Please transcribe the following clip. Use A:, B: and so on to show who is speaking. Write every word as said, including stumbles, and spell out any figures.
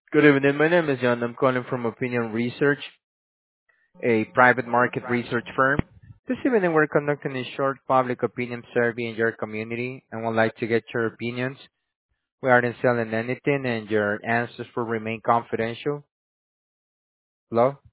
A: Good evening. My name is John. I'm calling from Opinion Research, a private market research firm. This evening, we're conducting a short public opinion survey in your community and would like to get your opinions. We aren't selling anything, and your answers will remain confidential. Hello?